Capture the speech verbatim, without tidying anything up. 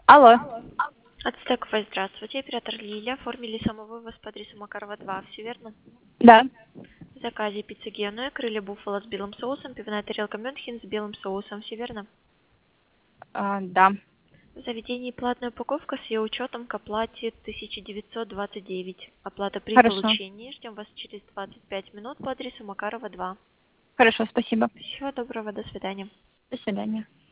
Алло. Ацтекова, здравствуйте. Оператор Лилия. Оформили самовывоз по адресу Макарова два. Все верно? Да. В заказе пицца Гене, крылья буффало с белым соусом, пивная тарелка Мюнхен с белым соусом. Все верно? А, да. В заведении платная упаковка с ее учетом к оплате тысяча девятьсот двадцать девять. Оплата при Хорошо. получении. Ждем вас через двадцать пять минут по адресу Макарова два. Хорошо, спасибо. Всего доброго, до свидания. До свидания.